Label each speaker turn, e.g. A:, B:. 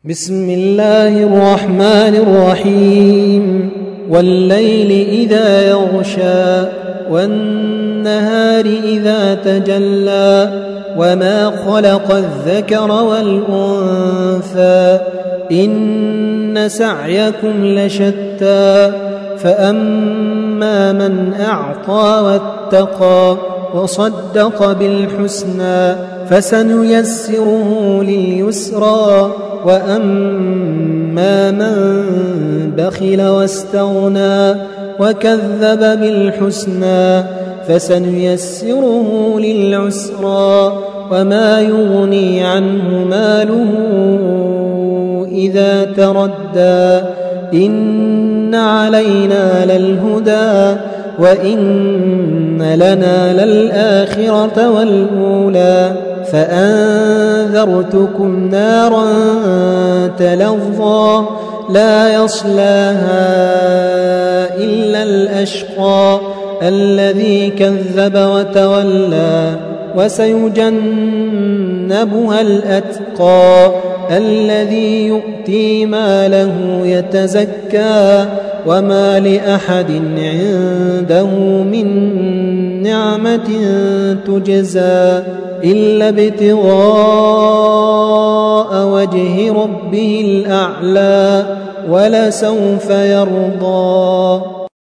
A: بسم الله الرحمن الرحيم والليل إذا يغشى والنهار إذا تجلى وما خلق الذكر والأنثى إن سعيكم لشتى فأما من أعطى واتقى وصدق بالحسنى فسنيسره لليسرى وأما من بخل واستغنى وكذب بالحسنى فسنيسره للعسرى وما يغني عنه ماله إذا تردى إن علينا للهدى وإن لنا للآخرة والأولى فأنذرتكم نارا تلظى لا يصلاها إلا الأشقى الذي كذب وتولى وسيجنبها الأتقى الذي يؤتي ماله يتزكى وما لأحد عنده من نعمة تجزى إلا ابتغاء وجه ربه الأعلى ولسوف يرضى.